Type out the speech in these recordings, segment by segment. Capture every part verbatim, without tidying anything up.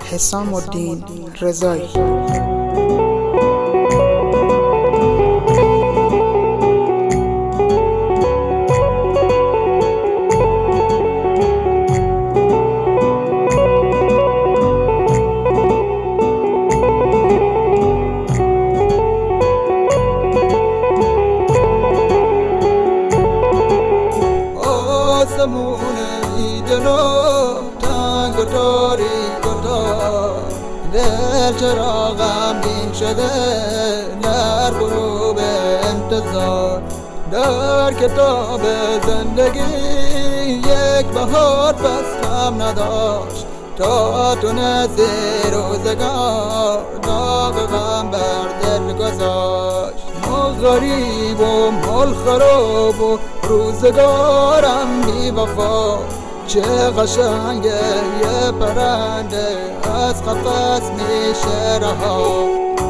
حسام الدین رضایی. آسمون دل و تنگ و تاریک و تار، دل چرا غمگین شده در غروب انتظار. در کتاب زندگی یک بهار فصلم نداشت، تا تونستی روزگار داغ غم بر دل گذاشت. ما غریب و مال خراب و روزگارم بی وفا، چه قشنگه یه پرنده از قفس میشه رها.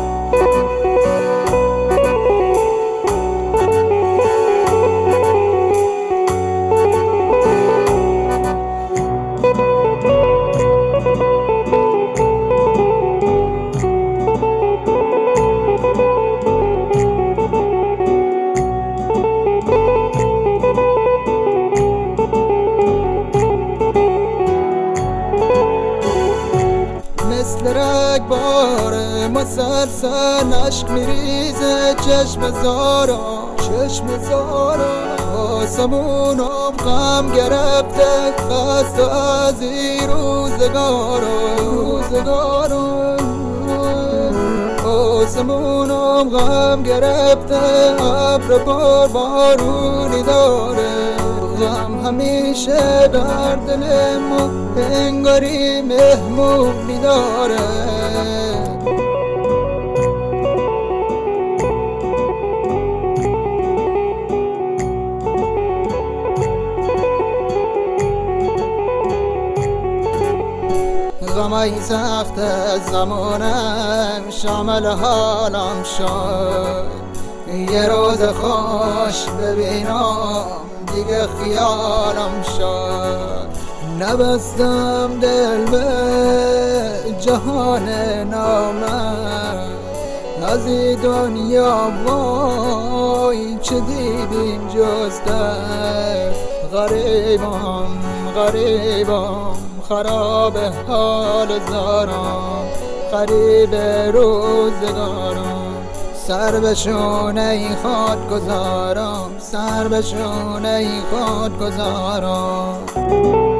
مثل رگبار مسلسل اشک میریزه چشم زارا، چشم زارا. آسمونم غم گرفته خسته از این روزگارا، روزگارا. آسمونم غم گرفته ابر بار بارونی داره، غم همیشه در دل ما انگاری مهمونی داره. غمای سخت زمانم شامل حالم شد، یه روز خوش ببینم دیگه خیالم شد. نبستم دل به جهان نامم، از این دنیا وای چه دیدیم جز درد. غریبم غریبم خراب حال زارم، غریب روزگارم. سر به شونه خود گذارم، سر به شونه خود گذارم.